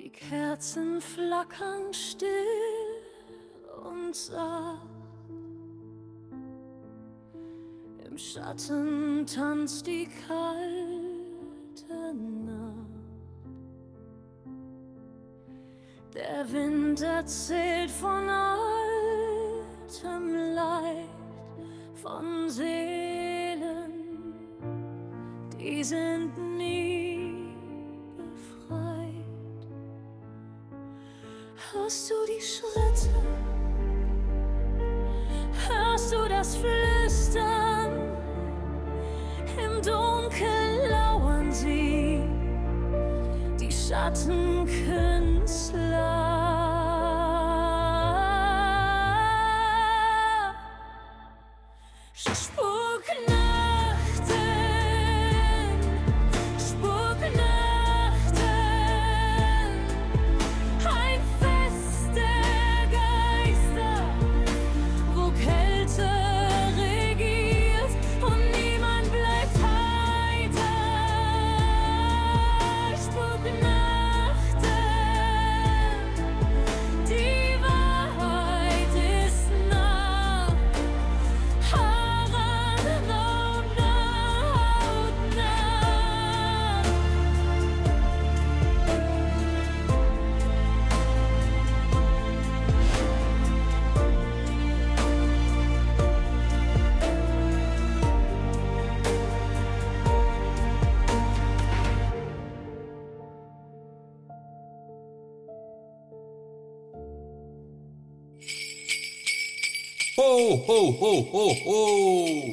Die Kerzen flackern still und sacht. Im Schatten tanzt die kalte Nacht. Der Wind erzählt von altem Leid, von Seelen, die sind nie befreit. Hörst du die Schritte? Hörst du das Flüstern? Im Dunkel lauern sie, die Schattenkünstler. Ho, ho, ho, ho, ho!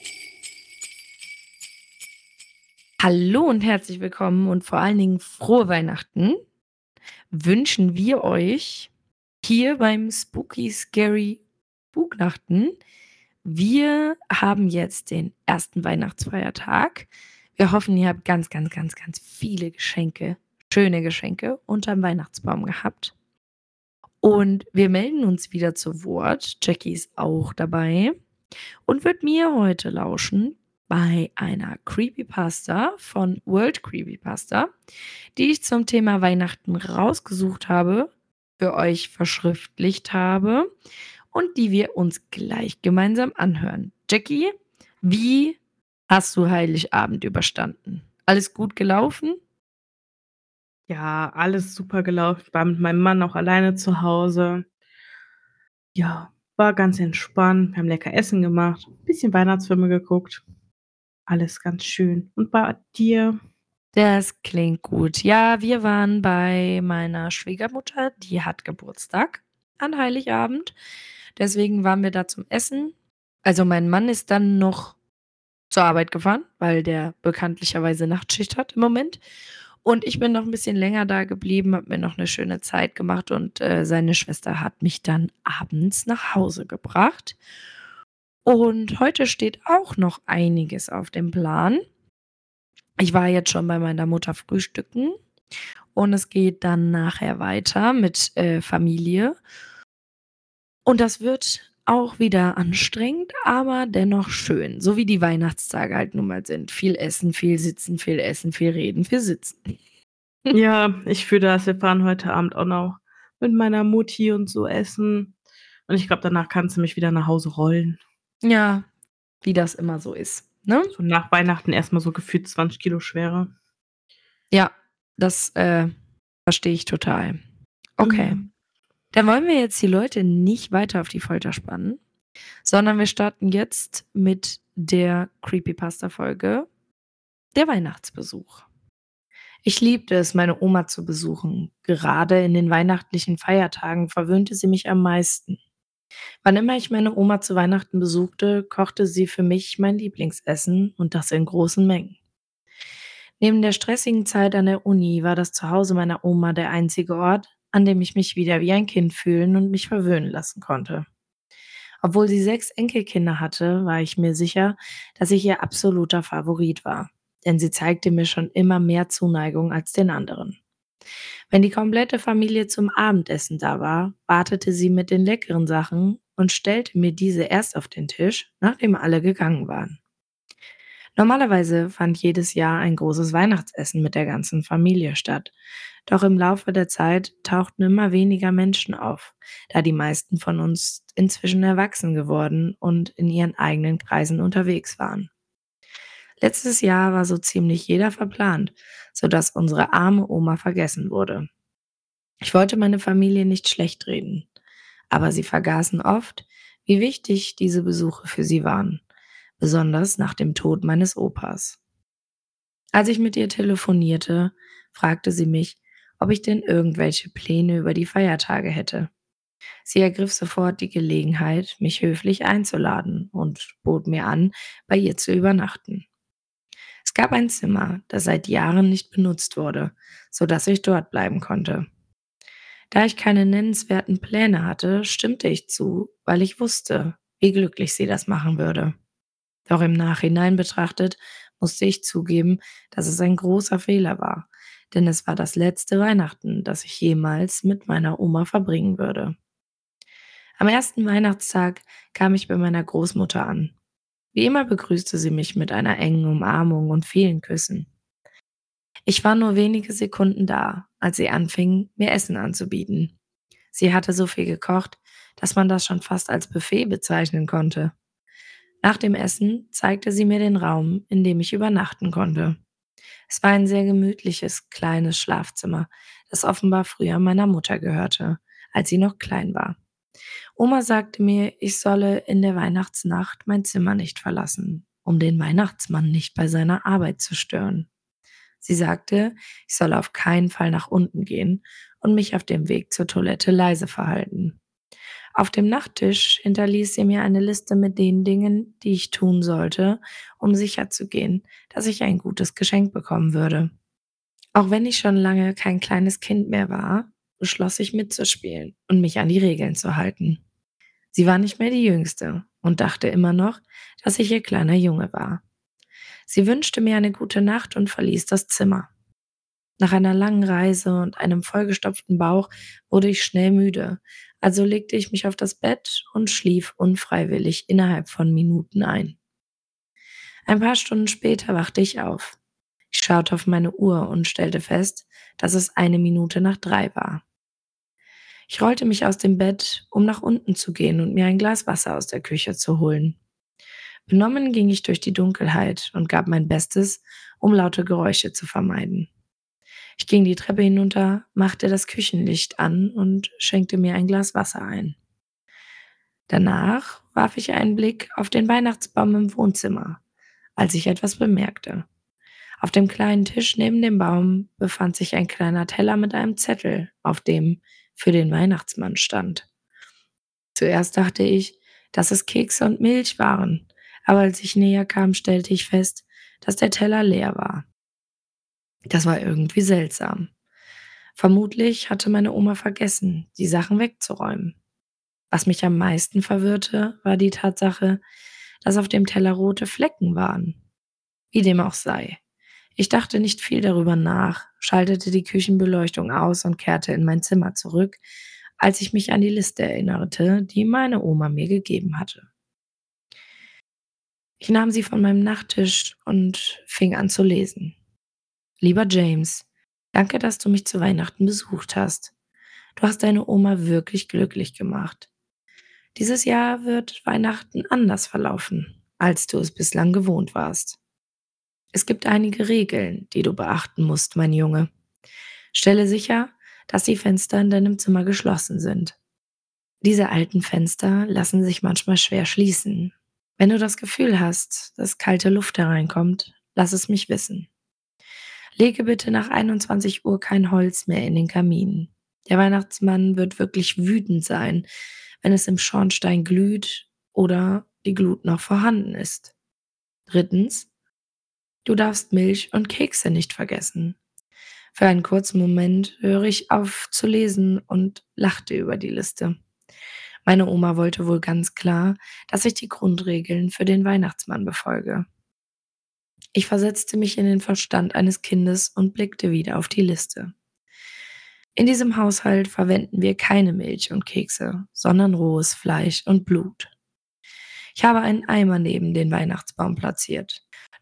Hallo und herzlich willkommen und vor allen Dingen frohe Weihnachten wünschen wir euch hier beim Spooky Scary Spuknachten. Wir haben jetzt den ersten Weihnachtsfeiertag. Wir hoffen, ihr habt ganz, ganz, ganz, ganz viele Geschenke, schöne Geschenke unterm Weihnachtsbaum gehabt. Und wir melden uns wieder zu Wort. Jackie ist auch dabei und wird mir heute lauschen bei einer Creepypasta von World Creepypasta, die ich zum Thema Weihnachten rausgesucht habe, für euch verschriftlicht habe und die wir uns gleich gemeinsam anhören. Jackie, wie hast du Heiligabend überstanden? Alles gut gelaufen? Ja, alles super gelaufen. Ich war mit meinem Mann auch alleine zu Hause. Ja, war ganz entspannt. Wir haben lecker Essen gemacht, bisschen Weihnachtsfilme geguckt. Alles ganz schön. Und bei dir? Das klingt gut. Ja, wir waren bei meiner Schwiegermutter, die hat Geburtstag an Heiligabend. Deswegen waren wir da zum Essen. Also mein Mann ist dann noch zur Arbeit gefahren, weil der bekanntlicherweise Nachtschicht hat im Moment. Und ich bin noch ein bisschen länger da geblieben, habe mir noch eine schöne Zeit gemacht und seine Schwester hat mich dann abends nach Hause gebracht. Und heute steht auch noch einiges auf dem Plan. Ich war jetzt schon bei meiner Mutter frühstücken und es geht dann nachher weiter mit Familie. Und das wird auch wieder anstrengend, aber dennoch schön, so wie die Weihnachtstage halt nun mal sind. Viel essen, viel sitzen, viel essen, viel reden, viel sitzen. Ja, ich fühle das. Wir fahren heute Abend auch noch mit meiner Mutti und so essen. Und ich glaube, danach kannst du mich wieder nach Hause rollen. Ja, wie das immer so ist, ne? So nach Weihnachten erst mal so gefühlt 20 Kilo schwerer. Ja, das verstehe ich total. Okay. Ja. Dann wollen wir jetzt die Leute nicht weiter auf die Folter spannen, sondern wir starten jetzt mit der Creepypasta-Folge Der Weihnachtsbesuch. Ich liebte es, meine Oma zu besuchen. Gerade in den weihnachtlichen Feiertagen verwöhnte sie mich am meisten. Wann immer ich meine Oma zu Weihnachten besuchte, kochte sie für mich mein Lieblingsessen und das in großen Mengen. Neben der stressigen Zeit an der Uni war das Zuhause meiner Oma der einzige Ort, an dem ich mich wieder wie ein Kind fühlen und mich verwöhnen lassen konnte. Obwohl sie 6 Enkelkinder hatte, war ich mir sicher, dass ich ihr absoluter Favorit war, denn sie zeigte mir schon immer mehr Zuneigung als den anderen. Wenn die komplette Familie zum Abendessen da war, wartete sie mit den leckeren Sachen und stellte mir diese erst auf den Tisch, nachdem alle gegangen waren. Normalerweise fand jedes Jahr ein großes Weihnachtsessen mit der ganzen Familie statt. Doch im Laufe der Zeit tauchten immer weniger Menschen auf, da die meisten von uns inzwischen erwachsen geworden und in ihren eigenen Kreisen unterwegs waren. Letztes Jahr war so ziemlich jeder verplant, sodass unsere arme Oma vergessen wurde. Ich wollte meine Familie nicht schlecht reden, aber sie vergaßen oft, wie wichtig diese Besuche für sie waren, besonders nach dem Tod meines Opas. Als ich mit ihr telefonierte, fragte sie mich, ob ich denn irgendwelche Pläne über die Feiertage hätte. Sie ergriff sofort die Gelegenheit, mich höflich einzuladen und bot mir an, bei ihr zu übernachten. Es gab ein Zimmer, das seit Jahren nicht benutzt wurde, so dass ich dort bleiben konnte. Da ich keine nennenswerten Pläne hatte, stimmte ich zu, weil ich wusste, wie glücklich sie das machen würde. Doch im Nachhinein betrachtet musste ich zugeben, dass es ein großer Fehler war, denn es war das letzte Weihnachten, das ich jemals mit meiner Oma verbringen würde. Am ersten Weihnachtstag kam ich bei meiner Großmutter an. Wie immer begrüßte sie mich mit einer engen Umarmung und vielen Küssen. Ich war nur wenige Sekunden da, als sie anfing, mir Essen anzubieten. Sie hatte so viel gekocht, dass man das schon fast als Buffet bezeichnen konnte. Nach dem Essen zeigte sie mir den Raum, in dem ich übernachten konnte. Es war ein sehr gemütliches, kleines Schlafzimmer, das offenbar früher meiner Mutter gehörte, als sie noch klein war. Oma sagte mir, ich solle in der Weihnachtsnacht mein Zimmer nicht verlassen, um den Weihnachtsmann nicht bei seiner Arbeit zu stören. Sie sagte, ich solle auf keinen Fall nach unten gehen und mich auf dem Weg zur Toilette leise verhalten. Auf dem Nachttisch hinterließ sie mir eine Liste mit den Dingen, die ich tun sollte, um sicherzugehen, dass ich ein gutes Geschenk bekommen würde. Auch wenn ich schon lange kein kleines Kind mehr war, beschloss ich mitzuspielen und mich an die Regeln zu halten. Sie war nicht mehr die Jüngste und dachte immer noch, dass ich ihr kleiner Junge war. Sie wünschte mir eine gute Nacht und verließ das Zimmer. Nach einer langen Reise und einem vollgestopften Bauch wurde ich schnell müde, also legte ich mich auf das Bett und schlief unfreiwillig innerhalb von Minuten ein. Ein paar Stunden später wachte ich auf. Ich schaute auf meine Uhr und stellte fest, dass es 1 Minute nach 3 war. Ich rollte mich aus dem Bett, um nach unten zu gehen und mir ein Glas Wasser aus der Küche zu holen. Benommen ging ich durch die Dunkelheit und gab mein Bestes, um laute Geräusche zu vermeiden. Ich ging die Treppe hinunter, machte das Küchenlicht an und schenkte mir ein Glas Wasser ein. Danach warf ich einen Blick auf den Weihnachtsbaum im Wohnzimmer, als ich etwas bemerkte. Auf dem kleinen Tisch neben dem Baum befand sich ein kleiner Teller mit einem Zettel, auf dem für den Weihnachtsmann stand. Zuerst dachte ich, dass es Kekse und Milch waren, aber als ich näher kam, stellte ich fest, dass der Teller leer war. Das war irgendwie seltsam. Vermutlich hatte meine Oma vergessen, die Sachen wegzuräumen. Was mich am meisten verwirrte, war die Tatsache, dass auf dem Teller rote Flecken waren. Wie dem auch sei. Ich dachte nicht viel darüber nach, schaltete die Küchenbeleuchtung aus und kehrte in mein Zimmer zurück, als ich mich an die Liste erinnerte, die meine Oma mir gegeben hatte. Ich nahm sie von meinem Nachttisch und fing an zu lesen. Lieber James, danke, dass du mich zu Weihnachten besucht hast. Du hast deine Oma wirklich glücklich gemacht. Dieses Jahr wird Weihnachten anders verlaufen, als du es bislang gewohnt warst. Es gibt einige Regeln, die du beachten musst, mein Junge. Stelle sicher, dass die Fenster in deinem Zimmer geschlossen sind. Diese alten Fenster lassen sich manchmal schwer schließen. Wenn du das Gefühl hast, dass kalte Luft hereinkommt, lass es mich wissen. Lege bitte nach 21 Uhr kein Holz mehr in den Kamin. Der Weihnachtsmann wird wirklich wütend sein, wenn es im Schornstein glüht oder die Glut noch vorhanden ist. Drittens, du darfst Milch und Kekse nicht vergessen. Für einen kurzen Moment höre ich auf zu lesen und lachte über die Liste. Meine Oma wollte wohl ganz klar, dass ich die Grundregeln für den Weihnachtsmann befolge. Ich versetzte mich in den Verstand eines Kindes und blickte wieder auf die Liste. In diesem Haushalt verwenden wir keine Milch und Kekse, sondern rohes Fleisch und Blut. Ich habe einen Eimer neben den Weihnachtsbaum platziert.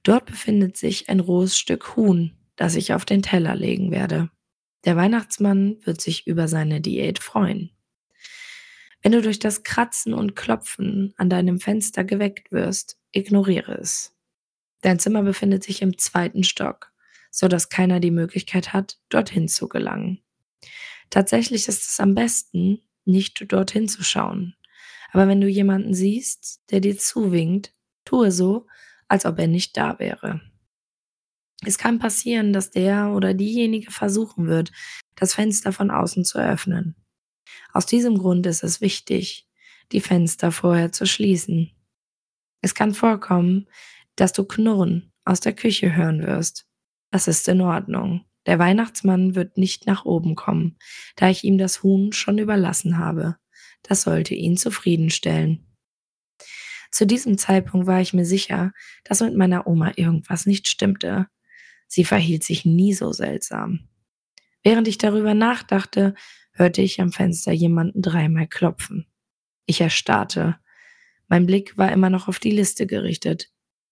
Dort befindet sich ein rohes Stück Huhn, das ich auf den Teller legen werde. Der Weihnachtsmann wird sich über seine Diät freuen. Wenn du durch das Kratzen und Klopfen an deinem Fenster geweckt wirst, ignoriere es. Dein Zimmer befindet sich im 2. Stock, so dass keiner die Möglichkeit hat, dorthin zu gelangen. Tatsächlich ist es am besten, nicht dorthin zu schauen. Aber wenn du jemanden siehst, der dir zuwinkt, tue so, als ob er nicht da wäre. Es kann passieren, dass der oder diejenige versuchen wird, das Fenster von außen zu öffnen. Aus diesem Grund ist es wichtig, die Fenster vorher zu schließen. Es kann vorkommen, dass du Knurren aus der Küche hören wirst. Das ist in Ordnung. Der Weihnachtsmann wird nicht nach oben kommen, da ich ihm das Huhn schon überlassen habe. Das sollte ihn zufriedenstellen. Zu diesem Zeitpunkt war ich mir sicher, dass mit meiner Oma irgendwas nicht stimmte. Sie verhielt sich nie so seltsam. Während ich darüber nachdachte, hörte ich am Fenster jemanden 3-mal klopfen. Ich erstarrte. Mein Blick war immer noch auf die Liste gerichtet.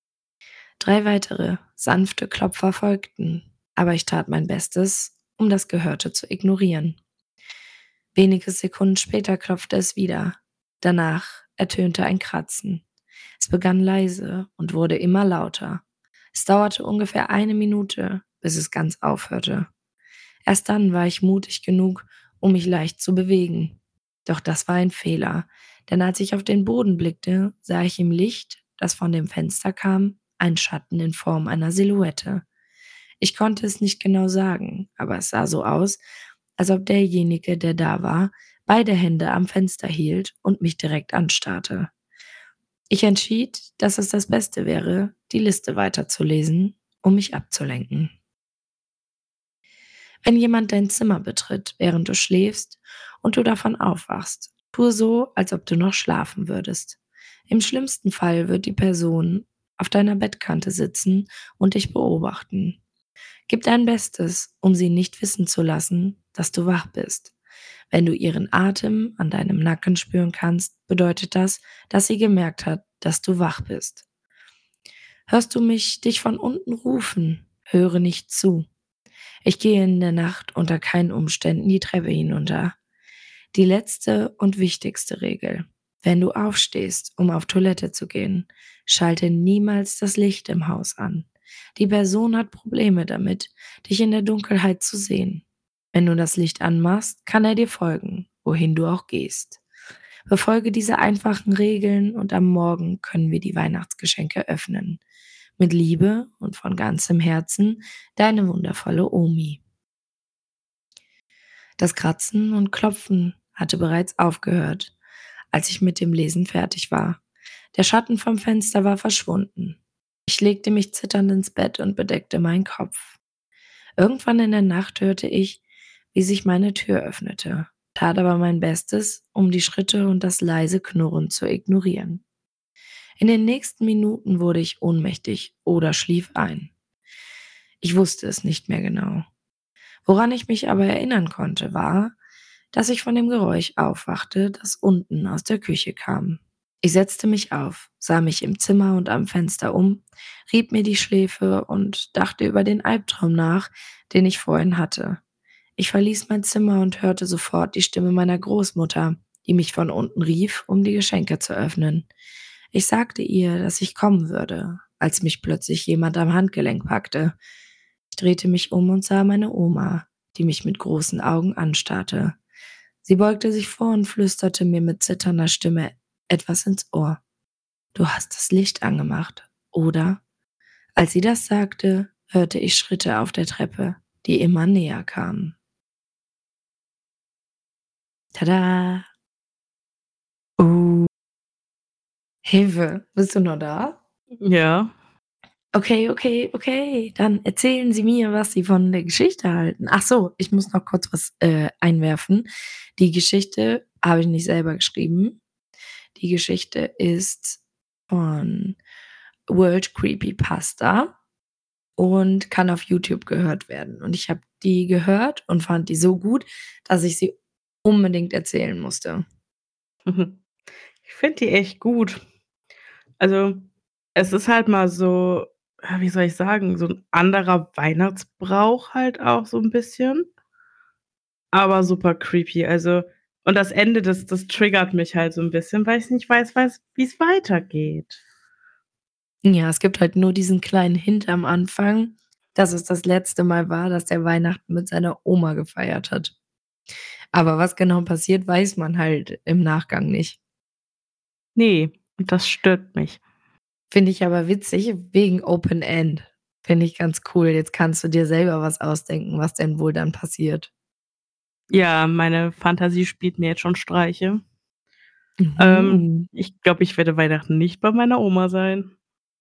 3 weitere, sanfte Klopfer folgten, aber ich tat mein Bestes, um das Gehörte zu ignorieren. Wenige Sekunden später klopfte es wieder. Danach ertönte ein Kratzen. Es begann leise und wurde immer lauter. Es dauerte ungefähr 1 Minute, bis es ganz aufhörte. Erst dann war ich mutig genug, um mich leicht zu bewegen. Doch das war ein Fehler, denn als ich auf den Boden blickte, sah ich im Licht, das von dem Fenster kam, einen Schatten in Form einer Silhouette. Ich konnte es nicht genau sagen, aber es sah so aus, als ob derjenige, der da war, beide Hände am Fenster hielt und mich direkt anstarrte. Ich entschied, dass es das Beste wäre, die Liste weiterzulesen, um mich abzulenken. Wenn jemand dein Zimmer betritt, während du schläfst und du davon aufwachst, tue so, als ob du noch schlafen würdest. Im schlimmsten Fall wird die Person auf deiner Bettkante sitzen und dich beobachten. Gib dein Bestes, um sie nicht wissen zu lassen, dass du wach bist. Wenn du ihren Atem an deinem Nacken spüren kannst, bedeutet das, dass sie gemerkt hat, dass du wach bist. Hörst du dich von unten rufen, höre nicht zu. Ich gehe in der Nacht unter keinen Umständen die Treppe hinunter. Die letzte und wichtigste Regel: Wenn du aufstehst, um auf Toilette zu gehen, schalte niemals das Licht im Haus an. Die Person hat Probleme damit, dich in der Dunkelheit zu sehen. Wenn du das Licht anmachst, kann er dir folgen, wohin du auch gehst. Befolge diese einfachen Regeln und am Morgen können wir die Weihnachtsgeschenke öffnen. Mit Liebe und von ganzem Herzen, deine wundervolle Omi. Das Kratzen und Klopfen hatte bereits aufgehört, als ich mit dem Lesen fertig war. Der Schatten vom Fenster war verschwunden. Ich legte mich zitternd ins Bett und bedeckte meinen Kopf. Irgendwann in der Nacht hörte ich, wie sich meine Tür öffnete, tat aber mein Bestes, um die Schritte und das leise Knurren zu ignorieren. In den nächsten Minuten wurde ich ohnmächtig oder schlief ein. Ich wusste es nicht mehr genau. Woran ich mich aber erinnern konnte, war, dass ich von dem Geräusch aufwachte, das unten aus der Küche kam. Ich setzte mich auf, sah mich im Zimmer und am Fenster um, rieb mir die Schläfe und dachte über den Albtraum nach, den ich vorhin hatte. Ich verließ mein Zimmer und hörte sofort die Stimme meiner Großmutter, die mich von unten rief, um die Geschenke zu öffnen. Ich sagte ihr, dass ich kommen würde, als mich plötzlich jemand am Handgelenk packte. Ich drehte mich um und sah meine Oma, die mich mit großen Augen anstarrte. Sie beugte sich vor und flüsterte mir mit zitternder Stimme etwas ins Ohr. Du hast das Licht angemacht, oder? Als sie das sagte, hörte ich Schritte auf der Treppe, die immer näher kamen. Tada! Hilfe, bist du noch da? Ja. Okay. Dann erzählen Sie mir, was Sie von der Geschichte halten. Ach so, ich muss noch kurz was einwerfen. Die Geschichte habe ich nicht selber geschrieben. Die Geschichte ist von World Creepypasta und kann auf YouTube gehört werden. Und ich habe die gehört und fand die so gut, dass ich sie unbedingt erzählen musste. Ich finde die echt gut. Also, es ist halt mal so wie soll ich sagen, so 'n anderer Weihnachtsbrauch halt auch so 'n bisschen, aber super creepy. Also und das Ende, das triggert mich halt so 'n bisschen, weil ich nicht weiß, wie's weitergeht. Ja, es gibt halt nur diesen kleinen Hint am Anfang, dass es das letzte Mal war, dass der Weihnachten mit seiner Oma gefeiert hat. Aber was genau passiert, weiß man halt im Nachgang nicht. Ne, und das stört mich. Finde ich aber witzig wegen Open End. Finde ich ganz cool. Jetzt kannst du dir selber was ausdenken, was denn wohl dann passiert. Ja, meine Fantasie spielt mir jetzt schon Streiche. Mhm. Ich glaube, ich werde Weihnachten nicht bei meiner Oma sein.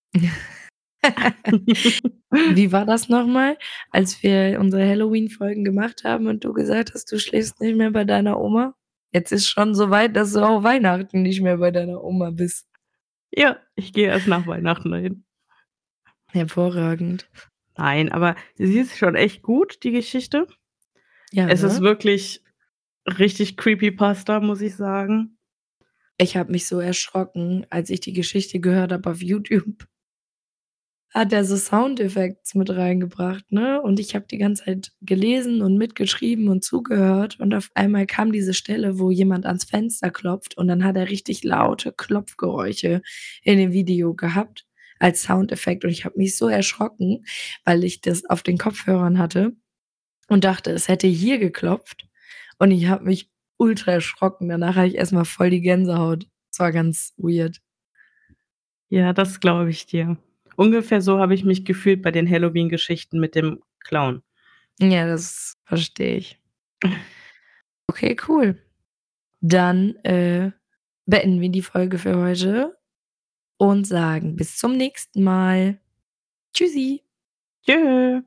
Wie war das noch mal, als wir unsere Halloween-Folgen gemacht haben und du gesagt hast, du schläfst nicht mehr bei deiner Oma? Jetzt ist schon so weit, dass du auch Weihnachten nicht mehr bei deiner Oma bist. Ja, ich gehe erst nach Weihnachten dahin. Hervorragend. Nein, aber sie ist schon echt gut, die Geschichte. Ja, Es ist ne? wirklich richtig Creepypasta, muss ich sagen. Ich habe mich so erschrocken, als ich die Geschichte gehört habe auf YouTube. Hat er so Soundeffekte mit reingebracht, ne? Und ich habe die ganze Zeit gelesen und mitgeschrieben und zugehört und auf einmal kam diese Stelle, wo jemand ans Fenster klopft und dann hat er richtig laute Klopfgeräusche in dem Video gehabt als Soundeffekt und ich habe mich so erschrocken, weil ich das auf den Kopfhörern hatte und dachte, es hätte hier geklopft und ich habe mich ultra erschrocken. Danach hatte ich erst mal voll die Gänsehaut. Es war ganz weird. Ja, das glaube ich dir. Ungefähr so habe ich mich gefühlt bei den Halloween-Geschichten mit dem Clown. Ja, das verstehe ich. Okay, cool. Dann, beenden wir die Folge für heute und sagen bis zum nächsten Mal. Tschüssi. Tschö.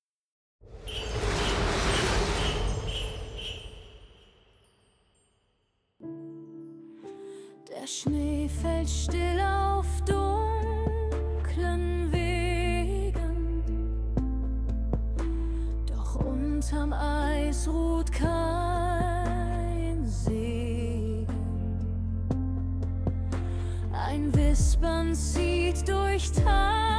Der Schnee fällt still auf dunklen Wegen, doch unterm Eis ruht kein Segen. Ein Wispern zieht durch Tage.